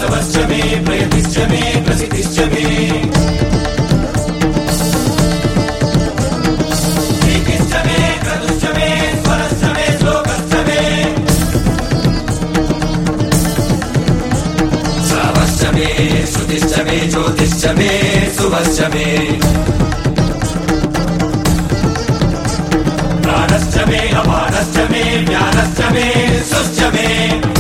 श्रवश्च मे प्रयतिश्च मे प्रसिद्धिश्च मे कीर्तिश्च मे क्रतुश्च मे स्वरश्च मे श्लोकश्च मे श्रावश्च मे श्रुतिश्च मे ज्योतिश्च मे शुभश्च मे प्राणश्च मे अपानश्च मे ज्ञानश्च मे सुश्च मे